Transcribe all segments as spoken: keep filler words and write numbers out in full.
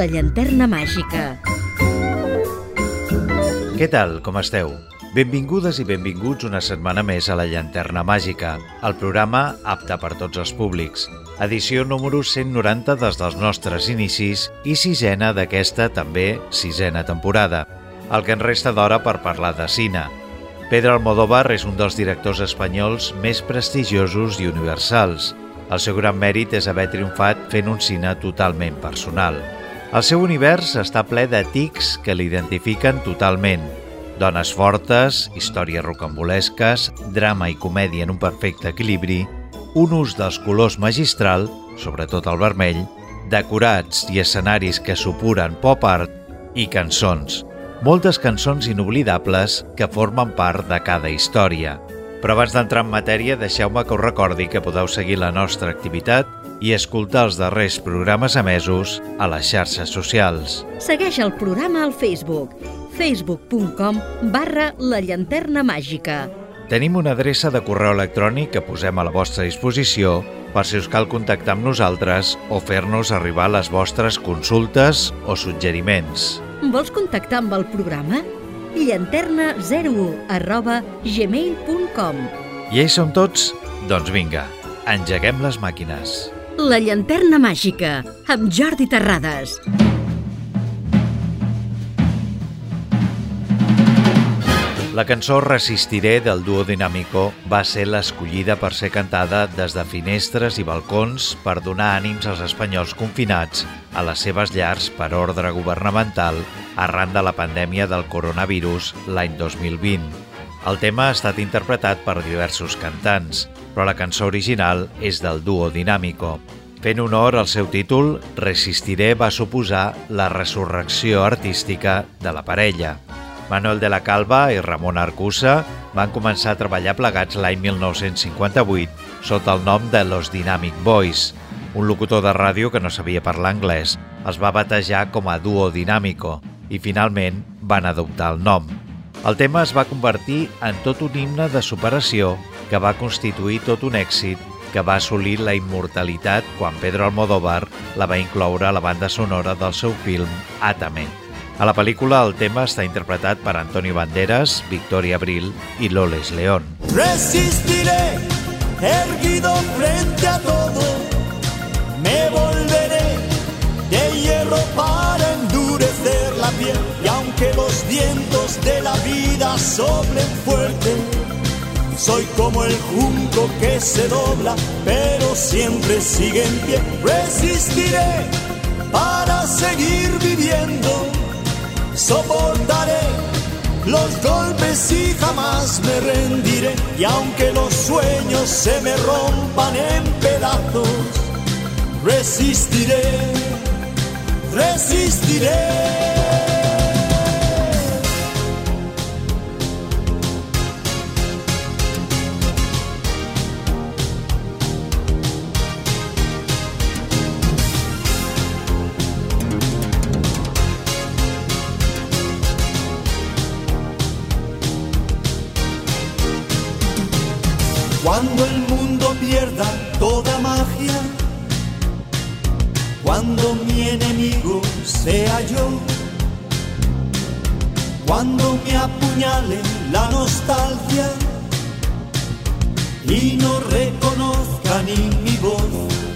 La llanterna màgica. Què tal, com esteu? Benvingudes i benvinguts una setmana més a La llanterna màgica, el programa apte per tots els públics. Edició número cent noranta des dels nostres inicis i sisena d'aquesta també sisena temporada. El que ens resta d'hora per parlar de cine. Pedro Almodóvar és un dels directors espanyols més prestigiosos i universals. El seu gran mèrit és haver triomfat fent un cine totalment personal. El seu univers està ple de tics que l'identifiquen totalment. Dones fortes, històries rocambolesques, drama i comèdia en un perfecte equilibri, un ús dels colors magistral, sobretot el vermell, decorats i escenaris que supuren pop art i cançons. Moltes cançons inoblidables que formen part de cada història. Però abans d'entrar en matèria, deixeu-me que us recordi que podeu seguir la nostra activitat i escoltar els darrers programes emesos a les xarxes socials. Segueix el programa al Facebook, facebook punt com barra la llanterna màgica. Tenim una adreça de correu electrònic que posem a la vostra disposició per si us cal contactar amb nosaltres o fer-nos arribar les vostres consultes o suggeriments. Vols contactar amb el programa? llanterna zero u arroba gmail punt com. I ells som tots? Doncs vinga, engeguem les màquines. La llanterna màgica, amb Jordi Terrades. La cançó Resistiré del duo Dinámico va ser l'escollida per ser cantada des de finestres i balcons per donar ànims als espanyols confinats a les seves llars per ordre governamental arran de la pandèmia del coronavirus l'any dos mil vint. El tema ha estat interpretat per diversos cantants, però la cançó original és del duo Dinámico. Fent honor al seu títol, Resistiré va suposar la resurrecció artística de la parella. Manuel de la Calva i Ramon Arcusa van començar a treballar plegats l'any mil nou-cents cinquanta-vuit sota el nom de Los Dynamic Boys. Un locutor de ràdio que no sabia parlar anglès els va batejar com a Duo Dinámico i finalment van adoptar el nom. El tema es va convertir en tot un himne de superació que va constituir tot un èxit que va assolir la immortalitat quan Pedro Almodóvar la va incloure a la banda sonora del seu film Átame. A la pel·lícula el tema està interpretat per Antonio Banderas, Victoria Abril i Loles León. Resistiré, erguido frente a todo, me volveré de hierro para endurecer la piel. Y aunque los vientos de la vida soplen fuerte, soy como el junco que se dobla, pero siempre sigue en pie. Resistiré para seguir viviendo, soportaré los golpes y jamás me rendiré. Y aunque los sueños se me rompan en pedazos, resistiré, resistiré. Cuando el mundo pierda toda magia, cuando mi enemigo sea yo, cuando me apuñale la nostalgia y no reconozca ni mi voz,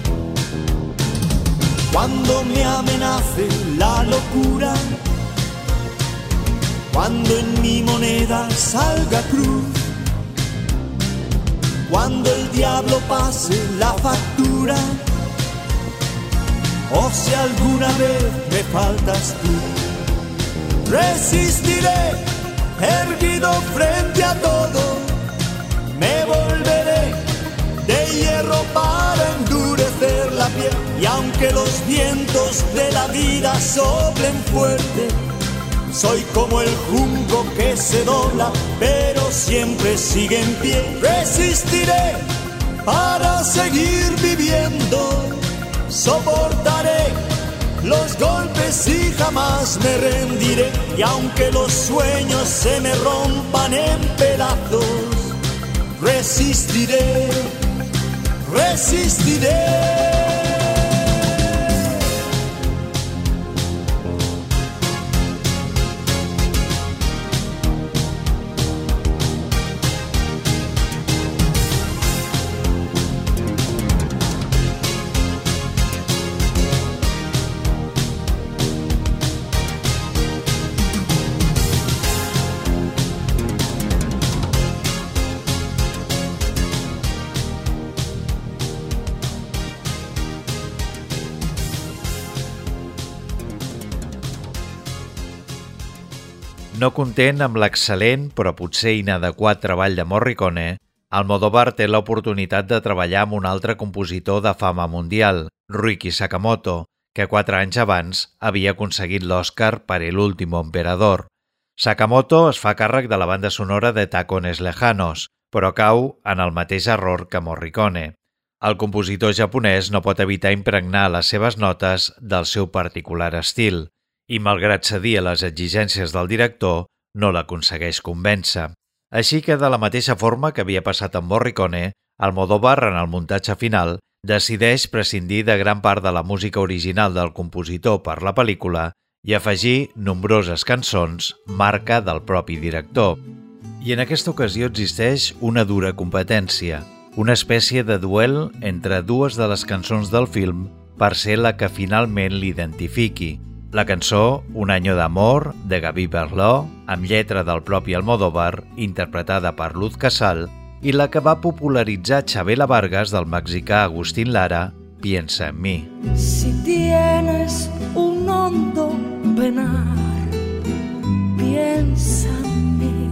cuando me amenace la locura, cuando en mi moneda salga cruz, cuando el diablo pase la factura, o si alguna vez me faltas tú, resistiré, erguido frente a todo, me volveré de hierro para endurecer la piel. Y aunque los vientos de la vida soplen fuerte, soy como el junco que se dobla, pero siempre sigue en pie. Resistiré para seguir viviendo, soportaré los golpes y jamás me rendiré. Y aunque los sueños se me rompan en pedazos, resistiré, resistiré. no content amb l'excel·lent però potser inadequat treball de Morricone, Almodóvar té l'oportunitat de treballar amb un altre compositor de fama mundial, Ryuichi Sakamoto, que quatre anys abans havia aconseguit l'Oscar per El último emperador. Sakamoto es fa càrrec de la banda sonora de Tacones Lejanos, però cau en el mateix error que Morricone. El compositor japonès no pot evitar impregnar les seves notes del seu particular estil i, malgrat cedir a les exigències del director, no l'aconsegueix convèncer. Així que, de la mateixa forma que havia passat amb Morricone, Almodóvar, en el muntatge final, decideix prescindir de gran part de la música original del compositor per la pel·lícula i afegir nombroses cançons, marca del propi director. I en aquesta ocasió existeix una dura competència, una espècie de duel entre dues de les cançons del film per ser la que finalment l'identifiqui. La cançó Un año de amor, de Gaby Berlot, amb lletra del propi Almodóvar, interpretada per Luz Casal, i la que va popularitzar Chabela Vargas del mexicà Agustín Lara, Piensa en mí. Si tienes un hondo penar, piensa en mí.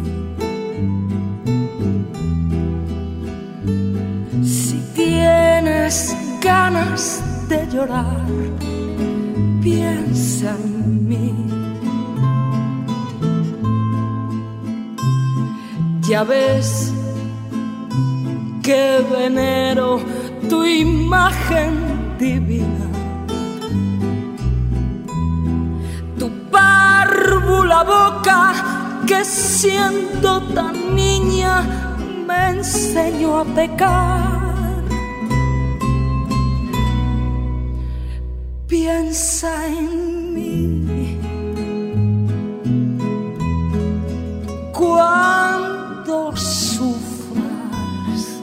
Si tienes ganas de llorar, piensa en mí. Ya ves que venero tu imagen divina, tu párvula boca que siendo tan niña me enseñó a pecar. Piensa en mí cuando sufras,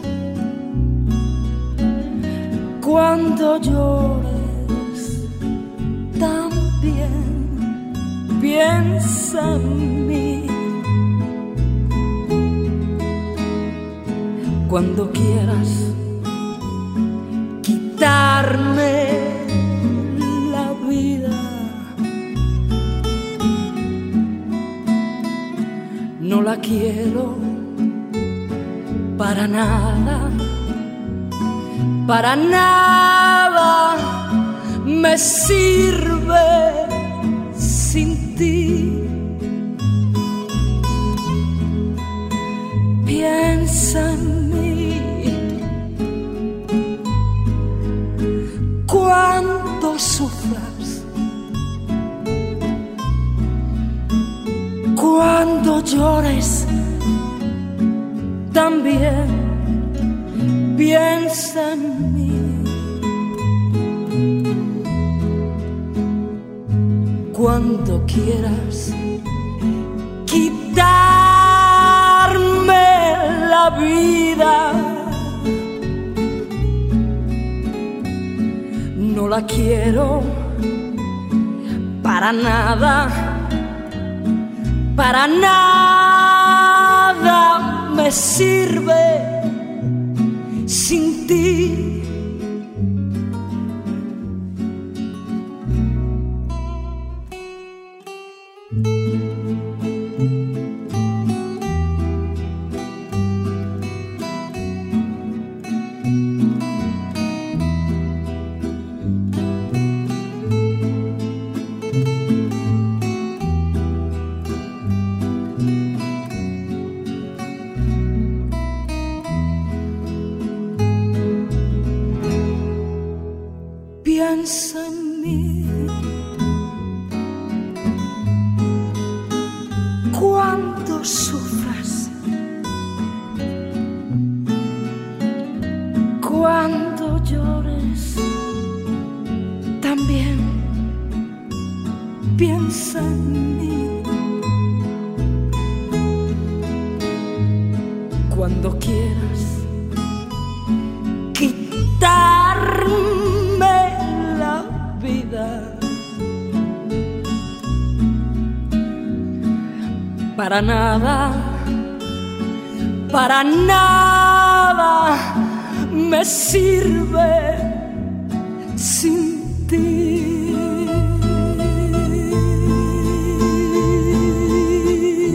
cuando llores también. Piensa en mí cuando quieras quitarme no la quiero para nada, para nada me sirve sin ti. Piensa en mí cuando sufras, cuando llores también. Piensa en mí cuando quieras quitarme la vida. No la quiero para nada, para nada me sirve sin ti. Piensa en mí cuando sufras, cuando llores también. Piensa en mí cuando quieras quitarme para nada, para nada me sirve sin ti.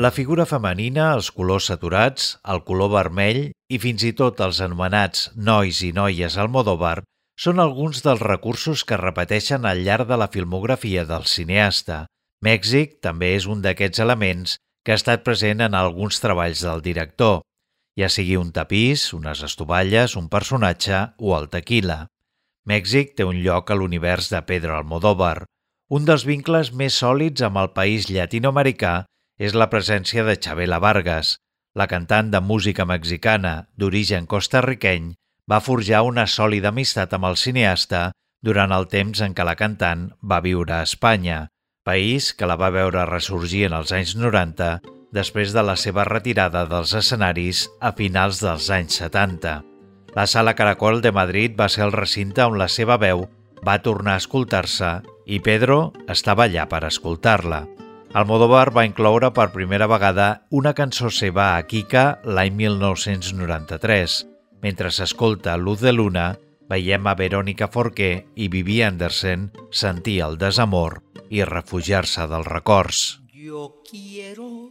La figura femenina, els colors saturats, el color vermell i fins i tot els anomenats nois i noies Almodóvar són alguns dels recursos que es repeteixen al llarg de la filmografia del cineasta. Mèxic també és un d'aquests elements que ha estat present en alguns treballs del director, ja sigui un tapís, unes estovalles, un personatge o el tequila. Mèxic té un lloc a l'univers de Pedro Almodóvar. Un dels vincles més sòlids amb el país llatinoamericà és la presència de Chabela Vargas. La cantant de música mexicana d'origen costa-riqueny va forjar una sòlida amistat amb el cineasta durant el temps en què la cantant va viure a Espanya, país que la va veure ressorgir en els anys noranta després de la seva retirada dels escenaris a finals dels anys setanta. La Sala Caracol de Madrid va ser el recinte on la seva veu va tornar a escoltar-se i Pedro estava allà per escoltar-la. Almodóvar va incloure per primera vegada una cançó seva a Kika l'any mil nou-cents noranta-tres. Mentre s'escolta Luz de Luna, veiem a Verónica Forqué i Vivi Anderson sentir el desamor i refugiar-se dels records. Yo quiero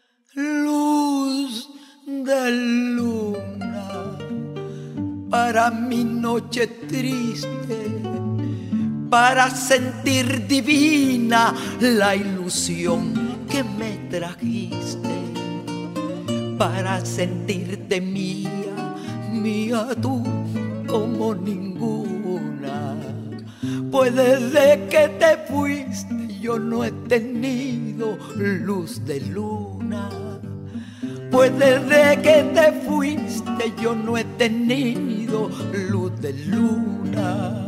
luz de luna para mi noche triste, para sentir divina la ilusión que me trajiste, para sentirte mía, mía tú como ninguna. Pues desde que te fuiste yo no he tenido luz de luna. Pues desde que te fuiste yo no he tenido luz de luna.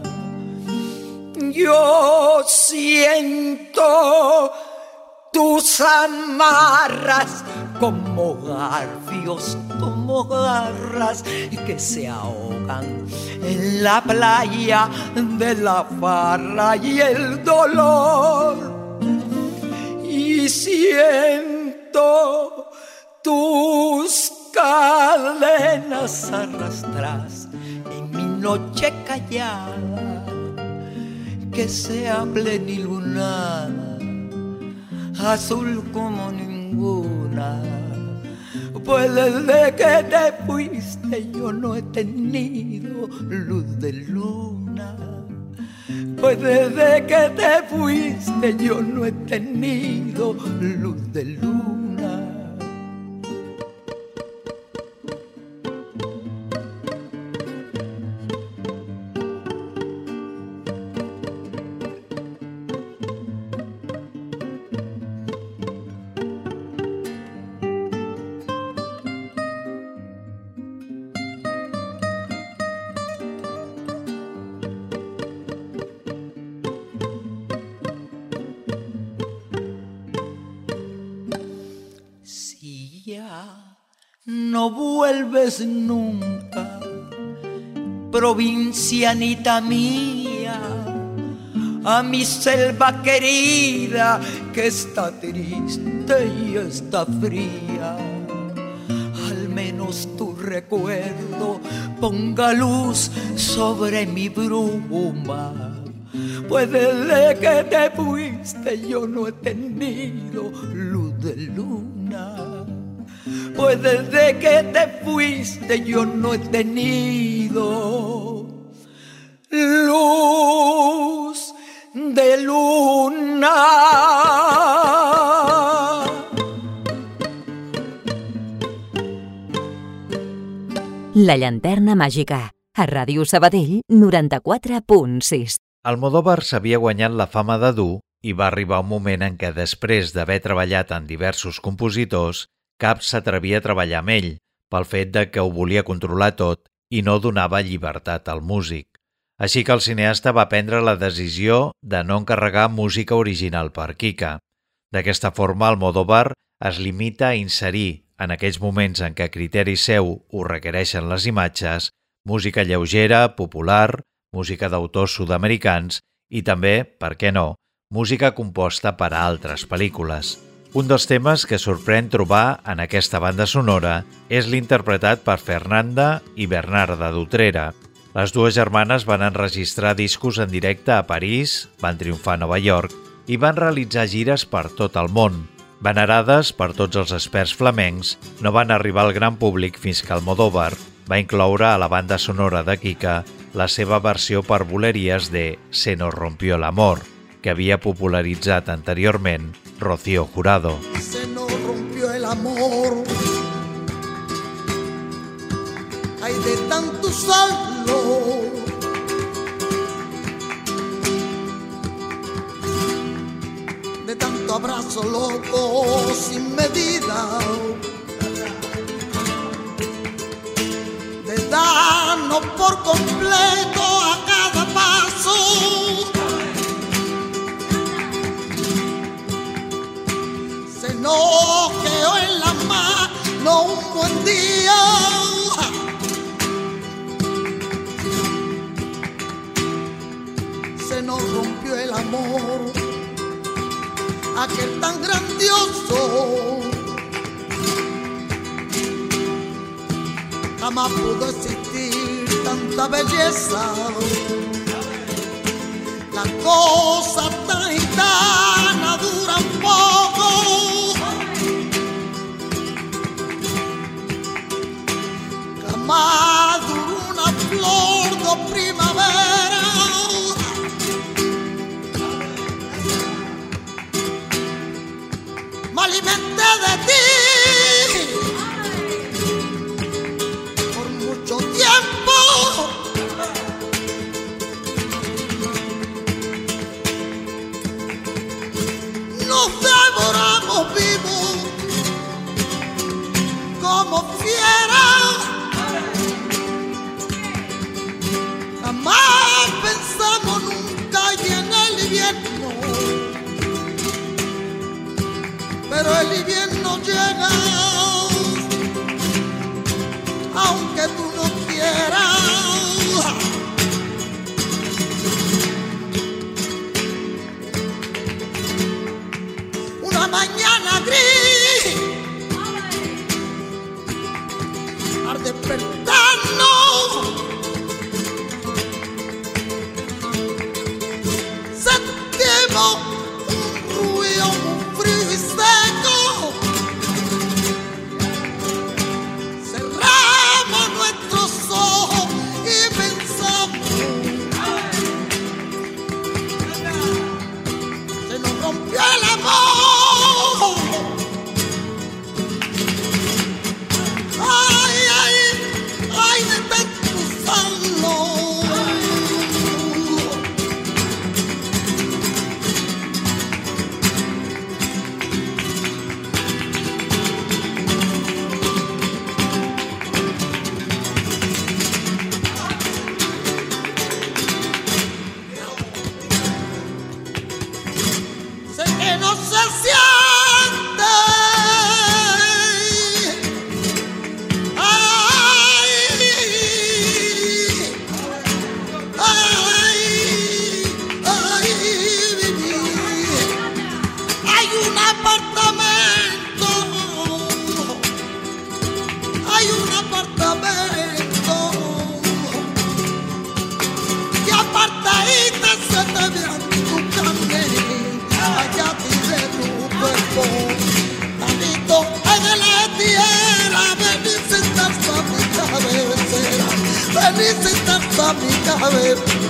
Yo siento tus amarras como garfios, como garras que se ahogan en la playa de la farra y el dolor. Y siento tus cadenas arrastras en mi noche callada, que sea plenilunada, azul como ninguna. Pues desde que te fuiste yo no he tenido luz de luna. Pues desde que te fuiste yo no he tenido luz de luna. No vuelves nunca, provincianita mía, a mi selva querida que está triste y está fría. Al menos tu recuerdo ponga luz sobre mi bruma. Pues desde que te fuiste yo no he tenido luz de luna. Pues desde que te fuiste yo no he tenido luz de luna. La llanterna màgica, a Ràdio Sabadell noranta-quatre punt sis. Almodóvar s'havia guanyat la fama de dur i va arribar un moment en què després d'haver treballat en diversos compositors, cap s'atrevia a treballar amb ell, pel fet de que ho volia controlar tot i no donava llibertat al músic. Així que el cineasta va prendre la decisió de no encarregar música original per Kika. D'aquesta forma, Almodóvar es limita a inserir, en aquells moments en què criteri seu ho requereixen les imatges, música lleugera, popular, música d'autors sud-americans i també, per què no, música composta per a altres pel·lícules. Un dels temes que sorprèn trobar en aquesta banda sonora és l'interpretat per Fernanda i Bernarda d'Utrera. Les dues germanes van enregistrar discos en directe a París, van triomfar a Nova York i van realitzar gires per tot el món. Venerades per tots els experts flamencs, no van arribar al gran públic fins que Almodóvar va incloure a la banda sonora de Kika la seva versió per buleries de Se nos rompió el amor, que havia popularitzat anteriorment Rocío Jurado. Se nos rompió el amor, ay de tanto usarlo, de tanto abrazo loco sin medida, de darnos por completo a cada paso, se nos quedó en la mano un buen día, se nos rompió el amor, aquel tan grandioso, jamás pudo existir tanta belleza, la cosa tan gitana dura un poco, jamás duró una flor de primavera, me alimenté de ti por mucho tiempo, nos devoramos vivos como fieras, jamás pensamos nunca y en el invierno, pero el invierno llega, aunque tú no quieras. Una mañana gris, al despertarnos, sentimos un ruido, un frío y seco, cerramos nuestros ojos y pensamos, se nos rompió el amor, ay, ay, ay, de tanto usarlo. Sé que no se siente, ay, ay, ay, vivir. Hay un apartamento, hay un apartamento que apartadita se te ve a tu carne, allá tiene tu cuerpo, tantito en la tierra, ven y sentarse a mi cabecera, ven y sentarse a mi cabeza.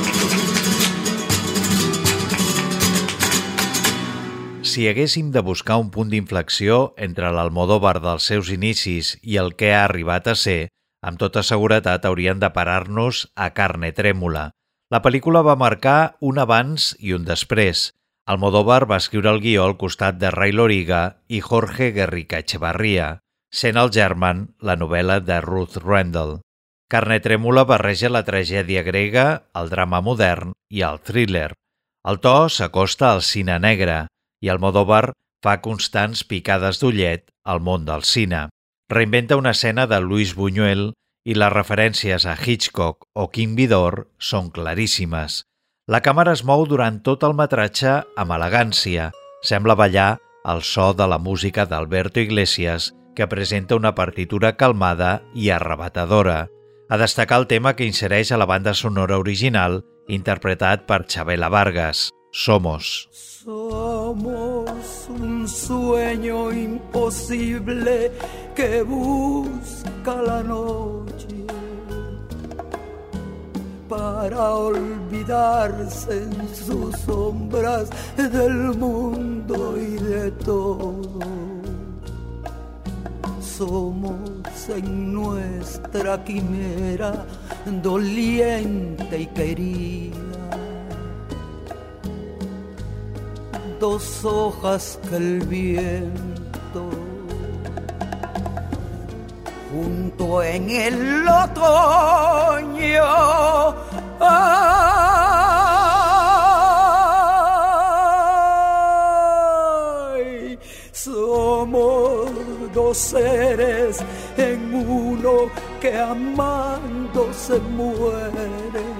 Si haguéssim de buscar un punt d'inflexió entre l'Almodóvar dels seus inicis i el que ha arribat a ser, amb tota seguretat haurien de parar-nos a Carne Trèmula. La pel·lícula va marcar un abans i un després. Almodóvar va escriure el guió al costat de Ray Loriga i Jorge Guerrica Echevarría, sent el German la novel·la de Ruth Rendell. Carne Trèmula barreja la tragèdia grega, el drama modern i el thriller. El to s'acosta al cine negre i Almodóvar fa constants picades d'ullet al món del cine. Reinventa una escena de Luis Buñuel i les referències a Hitchcock o King Vidor són claríssimes. La càmera es mou durant tot el metratge amb elegància. Sembla ballar al so de la música d'Alberto Iglesias, que presenta una partitura calmada i arrebatadora. A destacar el tema que insereix a la banda sonora original, interpretat per Chabela Vargas, Somos. Somos Somos un sueño imposible que busca la noche para olvidarse en sus sombras del mundo y de todo. Somos en nuestra quimera doliente y querida dos hojas que el viento junto en el otoño ay, somos dos seres en uno que amando se mueren.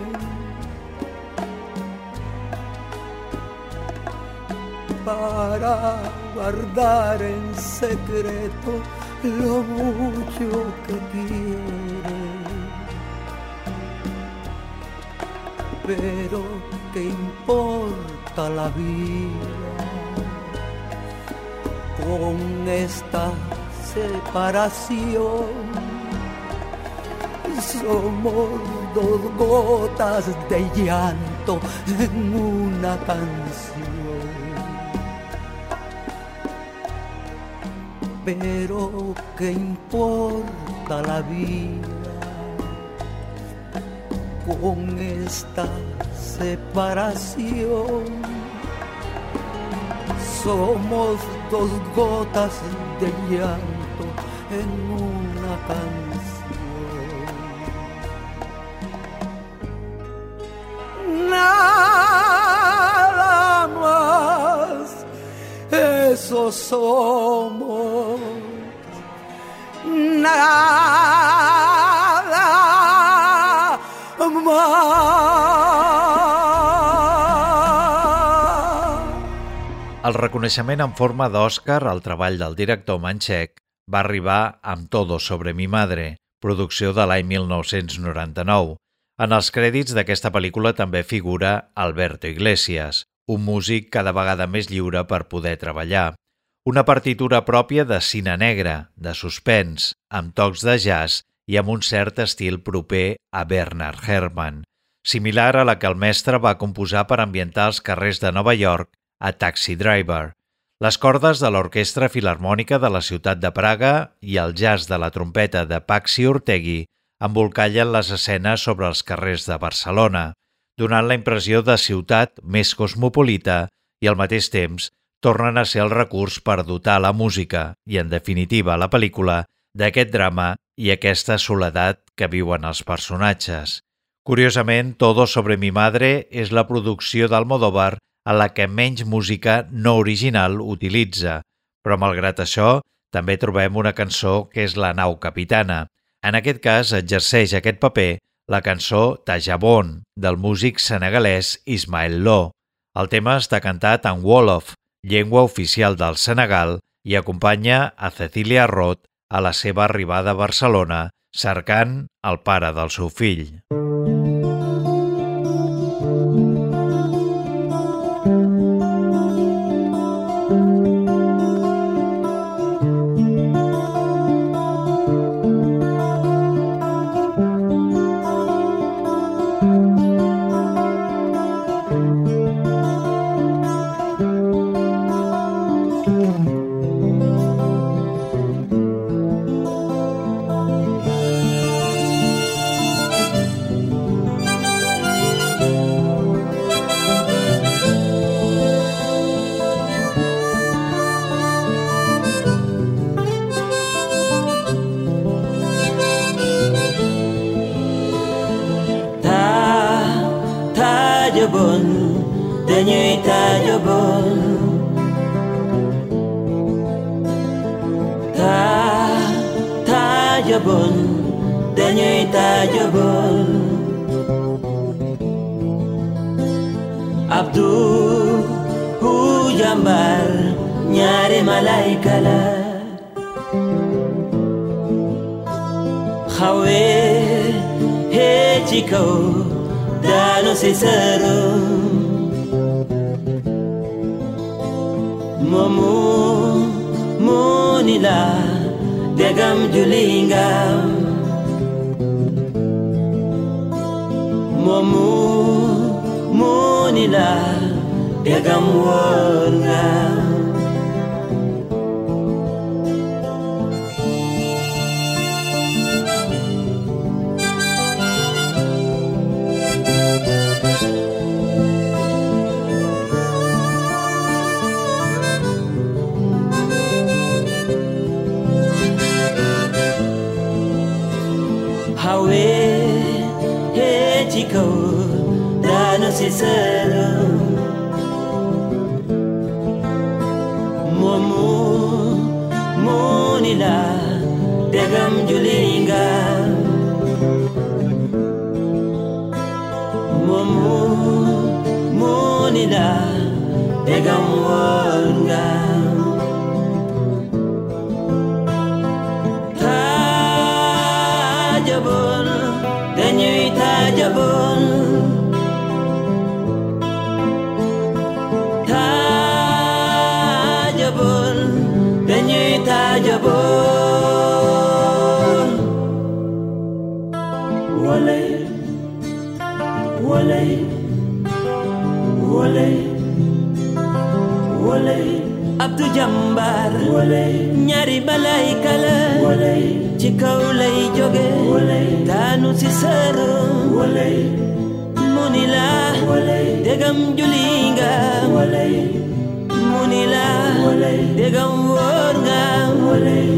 Para guardar en secreto lo mucho que quiere. Pero ¿qué importa la vida con esta separación? Somos dos gotas de llanto en una canción. Pero ¿qué importa la vida con esta separación? Somos dos gotas de llanto en una canción. Nada más, eso somos. Nada más. El reconeixement en forma d'Oscar al treball del director manxec va arribar amb Todo sobre mi madre, producció de l'any mil nou-cents noranta-nou. En els crèdits d'aquesta pel·lícula també figura Alberto Iglesias, un músic cada vegada més lliure per poder treballar. Una partitura pròpia de cine negre, de suspens, amb tocs de jazz i amb un cert estil proper a Bernard Herrmann, similar a la que el mestre va composar per ambientar els carrers de Nova York a Taxi Driver. Les cordes de l'Orquestra Filharmònica de la ciutat de Praga i el jazz de la trompeta de Paxi Ortegui embolcallen les escenes sobre els carrers de Barcelona, donant la impressió de ciutat més cosmopolita i al mateix temps tornen a ser el recurs per dotar la música i, en definitiva, la pel·lícula d'aquest drama i aquesta soledat que viuen els personatges. Curiosament, Todo sobre mi madre és la producció d'Almodóvar a la que menys música no original utilitza, però malgrat això també trobem una cançó que és La nau capitana. En aquest cas exerceix aquest paper la cançó Tajabon del músic senegalès Ismael Lo. El tema està cantat en Wolof, llengua oficial del Senegal, i acompanya a Cecilia Roth a la seva arribada a Barcelona cercant el pare del seu fill. Dañuy tajabon Ta tajabon Dañuy tajabon Abdu hu jambar ñaari malaika la xawe he ci kaw daanu si sërum munila degam julingam momu munila degam worngam Hawe he chico dano sisero momu monila degam julinga momu monila degam wanga tajabon danyui tajabon tajabon danyui tajabon walay walay walay walay Abdu Jambar walay ñaari balay kala walay ci kaw lay jóge walay daanu ci sëru walay munila walay degam julinga walay munila walay degam wóor nga walay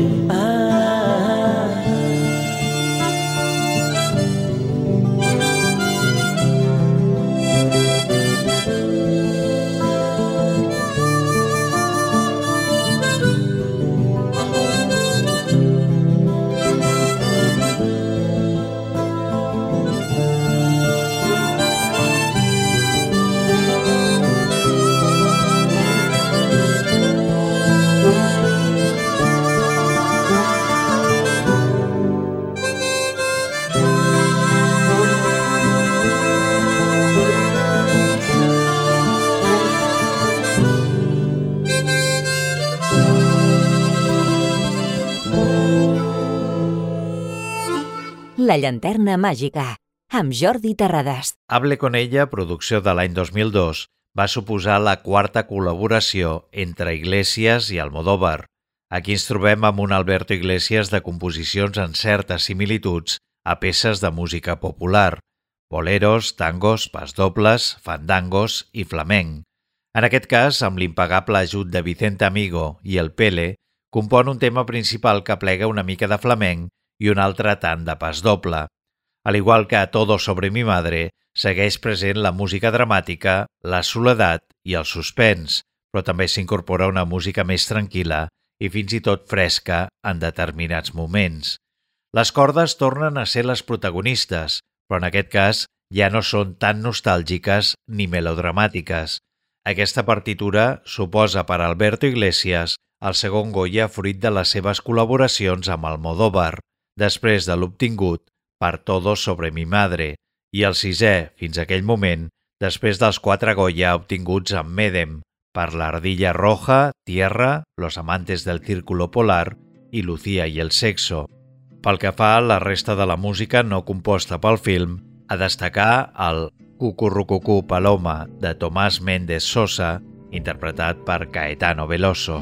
La llanterna màgica, amb Jordi Terrades. Hable con ella, producció de l'any dos mil dos, va suposar la quarta col·laboració entre Iglesias i Almodóvar. Aquí ens trobem amb un Alberto Iglesias de composicions en certes similituds a peces de música popular, boleros, tangos, pasdobles, fandangos i flamenc. En aquest cas, amb l'impagable ajut de Vicente Amigo i el Pele, compon un tema principal que plega una mica de flamenc i un altre tant de pas doble. Al igual que a Todo sobre mi madre, segueix present la música dramàtica, la soledat i el suspens, però també s'incorpora una música més tranquil·la i fins i tot fresca en determinats moments. Les cordes tornen a ser les protagonistes, però en aquest cas ja no són tan nostàlgiques ni melodramàtiques. Aquesta partitura suposa per a Alberto Iglesias el segon Goya fruit de les seves col·laboracions amb Almodóvar, després de l'obtingut per Todo sobre mi madre, i el sisè, fins a aquell moment, després dels quatre Goya obtinguts amb Medem, per l'Ardilla Roja, Tierra, Los amantes del Círculo Polar i Lucía y el sexo. Pel que fa a la resta de la música no composta pel film, a destacar el Cucurrucucú Paloma de Tomás Méndez Sosa, interpretat per Caetano Veloso.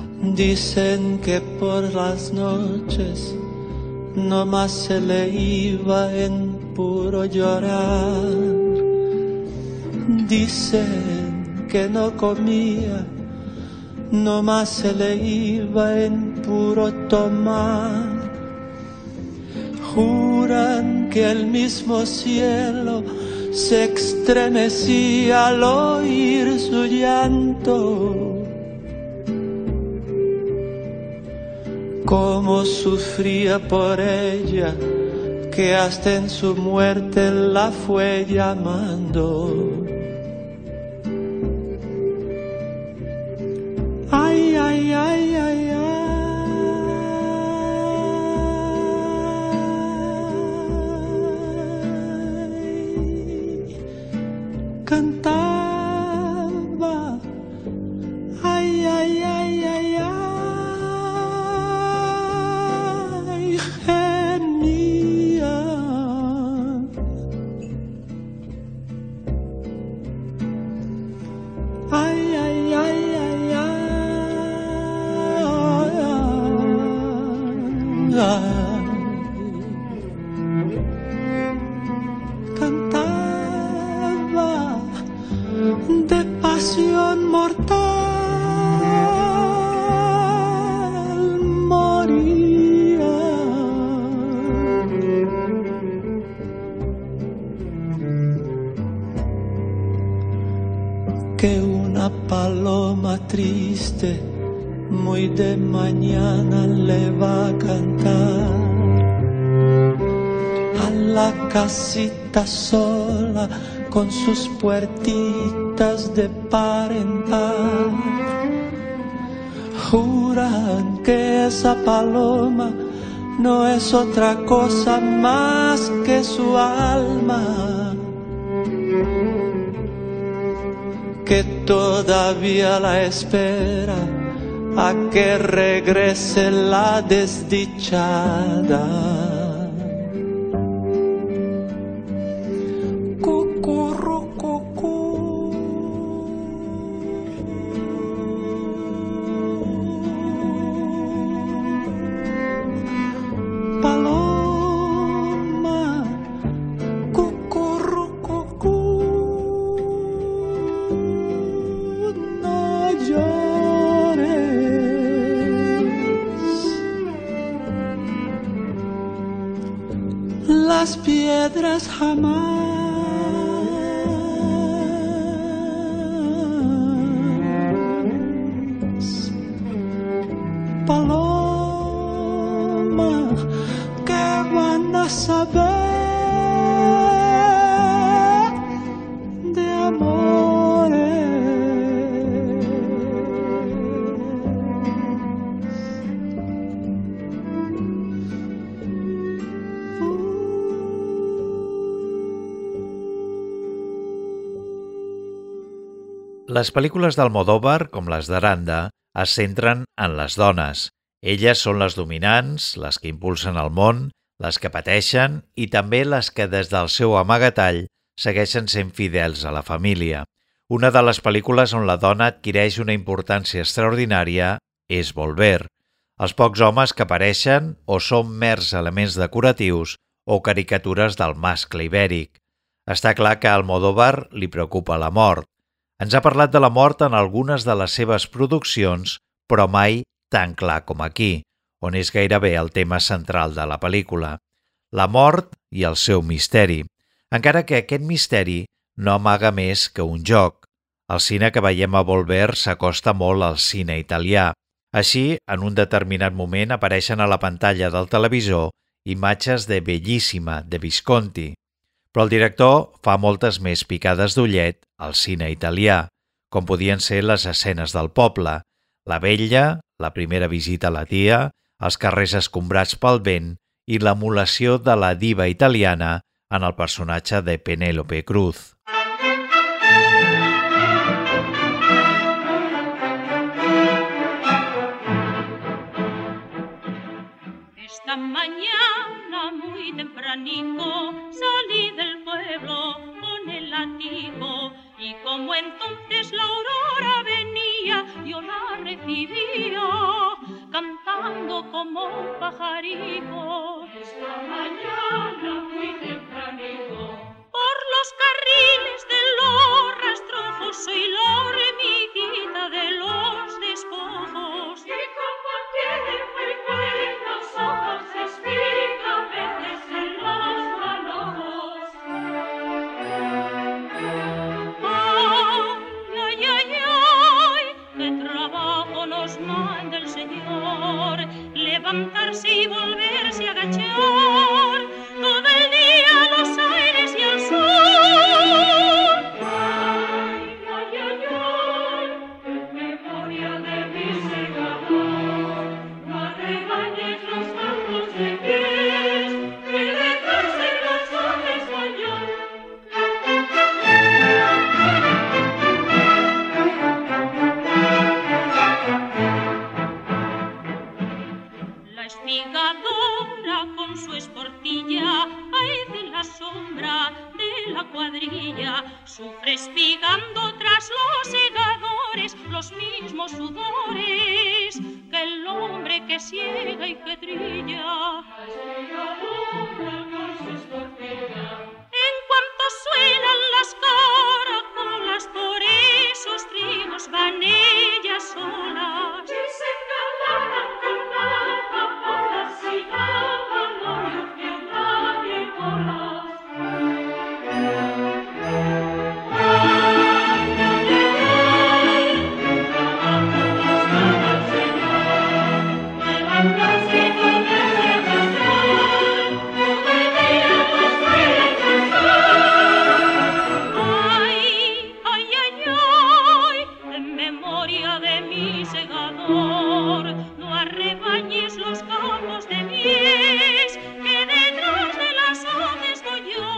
Dicen que por las noches no más se le iba en puro llorar. Dicen que no comía, no más se le iba en puro tomar. Juran que el mismo cielo se estremecía al oír su llanto. Cómo sufría por ella, que hasta en su muerte la fue llamando. Ay, ay, ay, ay, ay. Cantaba. Ay, ay, ay, ay, ay. de pasión mortal moría. Que una paloma triste muy de mañana le va a cantar a la casita sola con sus puertitas de par en par. Juran que esa paloma no es otra cosa más que su alma, que todavía la espera a que regrese la desdichada. Las piedras jamás, paloma, que van a saber de amores. Les pel·lícules d'Almodóvar, com les d'Aranda, es centren en les dones. Elles són les dominants, les que impulsen el món, les que pateixen i també les que des del seu amagatall segueixen sent fidels a la família. Una de les pel·lícules on la dona adquireix una importància extraordinària és Volver. Els pocs homes que apareixen o són mers elements decoratius o caricatures del mascle ibèric. Està clar que a Almodóvar li preocupa la mort. Ens ha parlat de la mort en algunes de les seves produccions, però mai tan clar com aquí, on és gairebé el tema central de la pel·lícula. La mort i el seu misteri, encara que aquest misteri no amaga més que un joc. El cine que veiem a Volver s'acosta molt al cine italià. Així, en un determinat moment apareixen a la pantalla del televisor imatges de Bellíssima, de Visconti. Però el director fa moltes més picades d'ullet al cine italià, com podien ser les escenes del poble, la vetlla, la primera visita a la tia, els carrers escombrats pel vent i l'emulació de la diva italiana en el personatge de Penélope Cruz. Esta mañana muy tempranito salí del pueblo con el látigo y como entonces la aurora venía yo la recibía cantando como un pajarito. Esta mañana muy tempranito por los carriles de los rastrojos soy la hormiguita de los despojos y como tiene muy buenos ojos espiga veces en los manojos. Ay, ay, ay, ay, qué trabajo nos manda el Señor, levantarse y volverse a agachar todo el día los aires y el sol. Ay, ay, ay, ay, en memoria de mi segador, no regañes los campos de pies, que detrás de los hombres soy yo. La espigadora con su esportilla hay de la sombra de la cuadrilla, sufre espigando tras los segadores los mismos sudores que el hombre que ciega y que trilla. La espigadora con su esportilla. En cuanto suenan las caracolas por amor, no arrebañes los campos de mies, que detrás de las hojas estoy yo.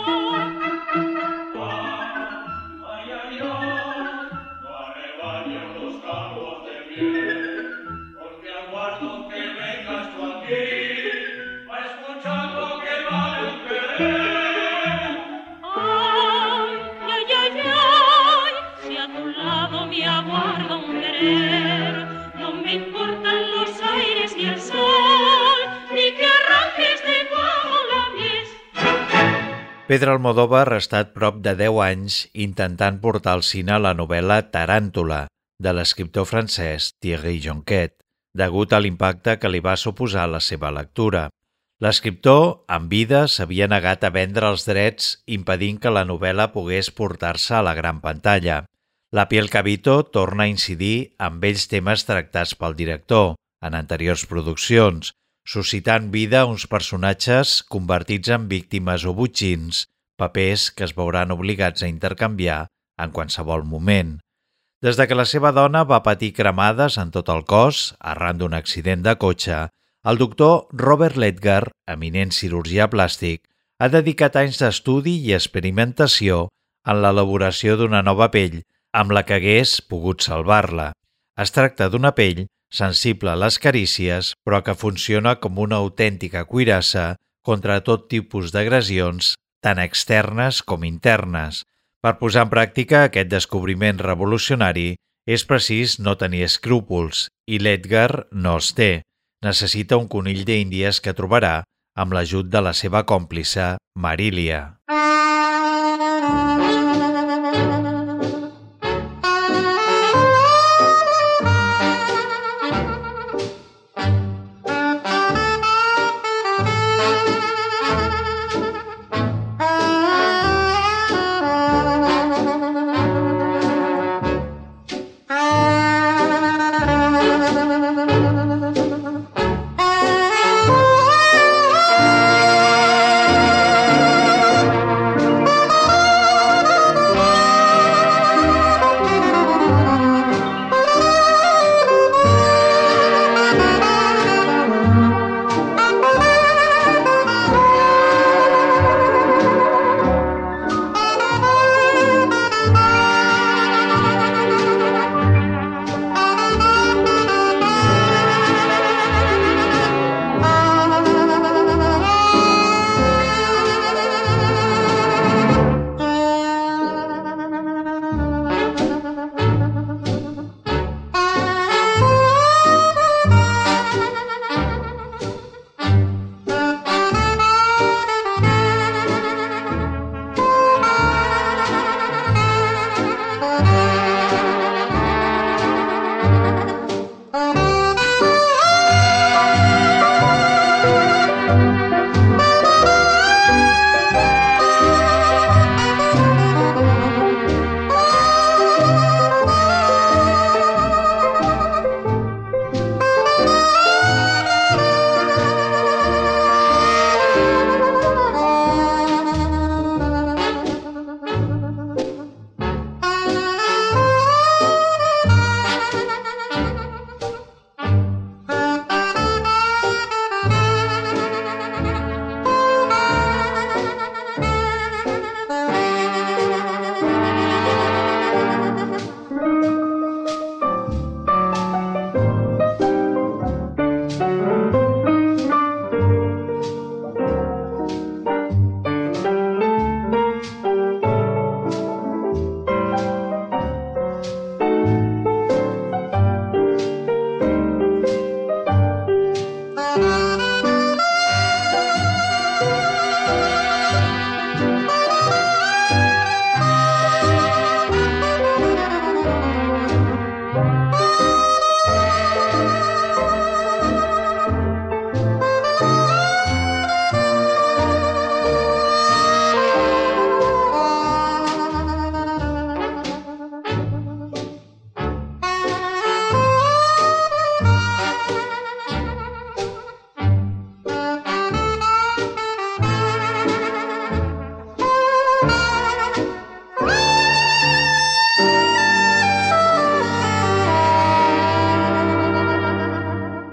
Ay, ay, ay, no arrebañes los campos de mies, porque aguardo que vengas tú aquí, para escuchar lo que vale un querer. Ay, ay, ay, ay, si a tu lado me aguarda un querer, no me importan los aires ni el sol, ni que arranques de nuevo la mies. Pedro Almodóvar ha estat prop de deu anys intentant portar al cine la novel·la Taràntula, de l'escriptor francès Thierry Jonquet, degut a l'impacte que li va suposar la seva lectura. L'escriptor, en vida, s'havia negat a vendre els drets, impedint que la novel·la pogués portar-se a la gran pantalla. La Piel Cabito torna a incidir en vells temes tractats pel director, en anteriors produccions, suscitant vida uns personatges convertits en víctimes o botxins, papers que es veuran obligats a intercanviar en qualsevol moment. Des de que la seva dona va patir cremades en tot el cos, arran d'un accident de cotxe, el doctor Robert Ledgar, eminent cirurgià plàstic, ha dedicat anys d'estudi i experimentació en l'elaboració d'una nova pell amb la que hagués pogut salvar-la. Es tracta d'una pell sensible a les carícies, però que funciona com una autèntica cuirassa contra tot tipus d'agressions, tant externes com internes. Per posar en pràctica aquest descobriment revolucionari, és precís no tenir escrúpols, i l'Edgar no els té. Necessita un conill d'Índies que trobarà amb l'ajut de la seva còmplice, Marília.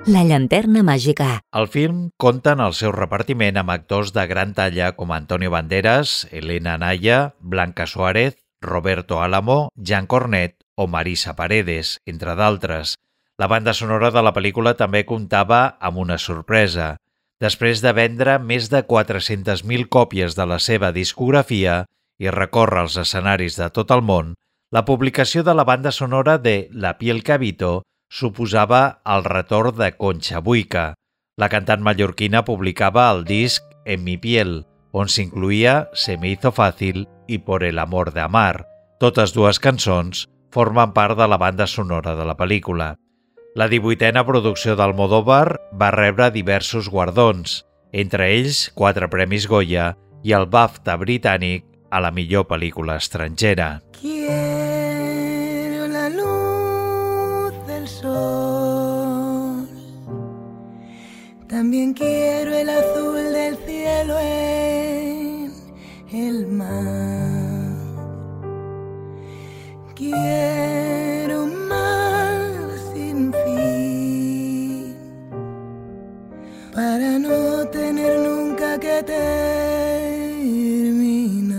La llanterna màgica. El film compta en el seu repartiment amb actors de gran talla com Antonio Banderas, Elena Anaya, Blanca Suárez, Roberto Álamo, Jean Cornet o Marisa Paredes, entre d'altres. La banda sonora de la pel·lícula també comptava amb una sorpresa. Després de vendre més de quatre-centes mil còpies de la seva discografia i recórrer els escenaris de tot el món, la publicació de la banda sonora de La piel que habito suposava el retorn de Concha Buica. La cantant mallorquina publicava el disc En mi piel, on s'incluïa Se me hizo fácil i Por el amor de amar. Totes dues cançons formen part de la banda sonora de la pel·lícula. La divuitena producció d'Almodóvar va rebre diversos guardons, entre ells quatre premis Goya i el BAFTA britànic a la millor pel·lícula estrangera. Quiero la luz del sol, también quiero el azul del cielo en el mar. Quiero un mar sin fin, para no tener nunca que terminar.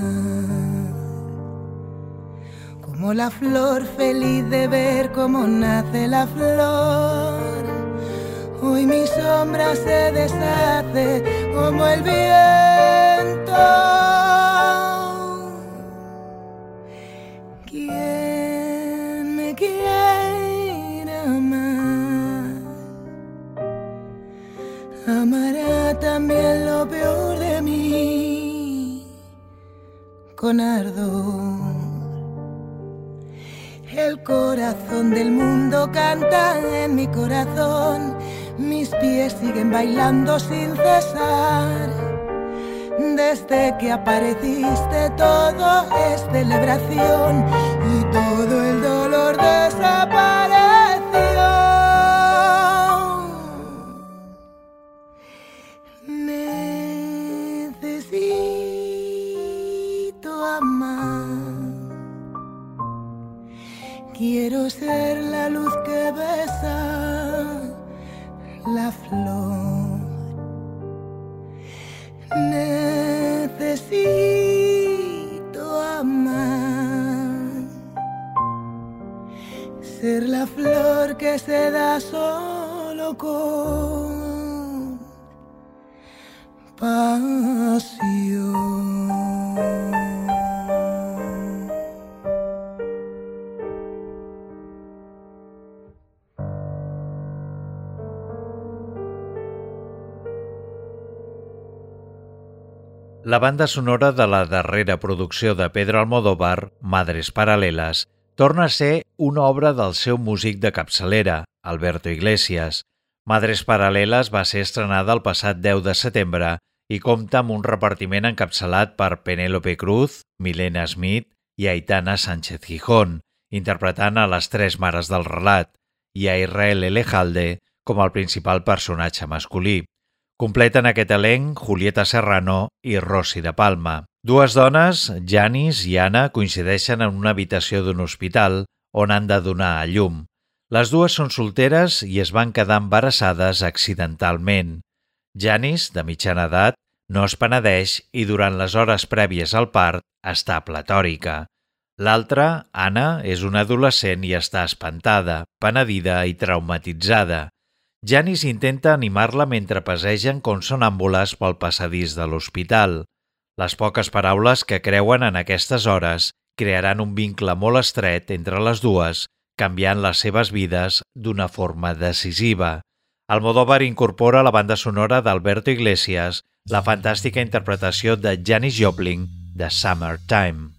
Como la flor feliz de ver cómo nace la flor, hoy mi sombra se deshace como el viento. ¿Quién me quiere amar? Amará también lo peor de mí con ardor. El corazón del mundo canta en mi corazón, mis pies siguen bailando sin cesar. Desde que apareciste todo es celebración y todo el dolor desapareció. Necesito amar, quiero ser la luz que besa la flor. Necesito amar, ser la flor que se da solo con pasión. La banda sonora de la darrera producció de Pedro Almodóvar, Madres Paralelas, torna a ser una obra del seu músic de capçalera, Alberto Iglesias. Madres Paralelas va ser estrenada el passat deu de setembre i compta amb un repartiment encapçalat per Penélope Cruz, Milena Smith i Aitana Sánchez Gijón, interpretant a les tres mares del relat, i a Israel Elejalde com el principal personatge masculí. Completen aquest elenc Julieta Serrano i Rosy de Palma. Dues dones, Janis i Anna, coincideixen en una habitació d'un hospital on han de donar a llum. Les dues són solteres i es van quedar embarassades accidentalment. Janis, de mitjana edat, no es penedeix i durant les hores prèvies al part està platòrica. L'altra, Anna, és una adolescent i està espantada, penedida i traumatitzada. Janis intenta animar-la mentre passegen com sonàmbules pel passadís de l'hospital. Les poques paraules que creuen en aquestes hores crearan un vincle molt estret entre les dues, canviant les seves vides d'una forma decisiva. Almodóvar incorpora a la banda sonora d'Alberto Iglesias la fantàstica interpretació de Janis Joplin de Summertime.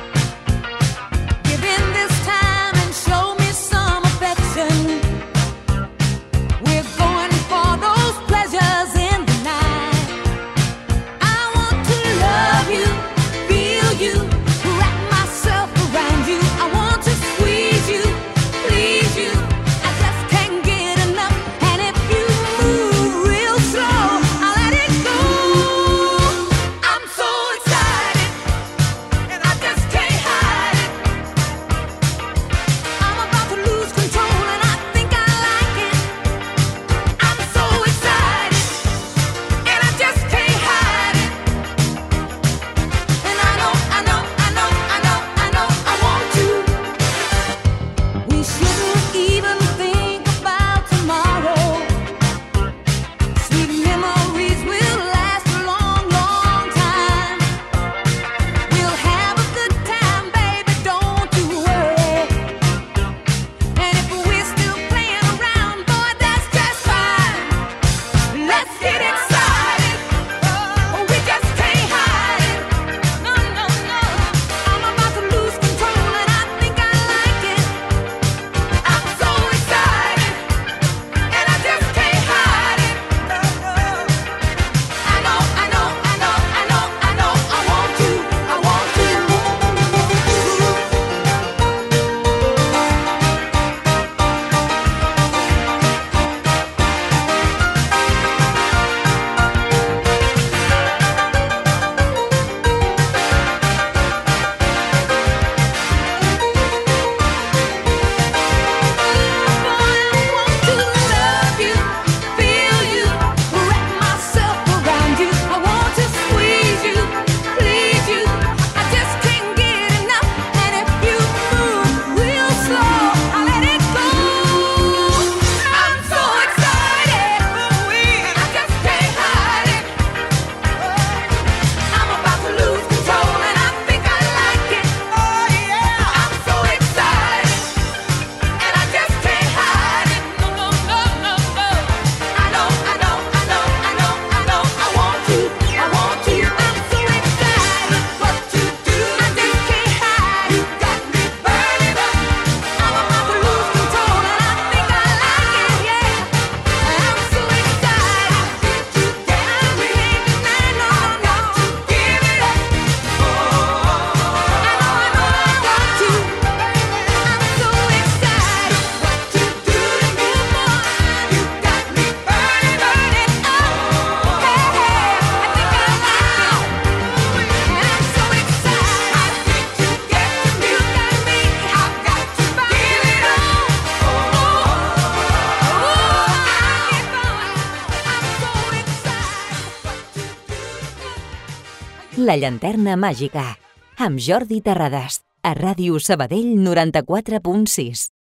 La llanterna màgica, amb Jordi Terrades, a Ràdio Sabadell noranta-quatre punt sis.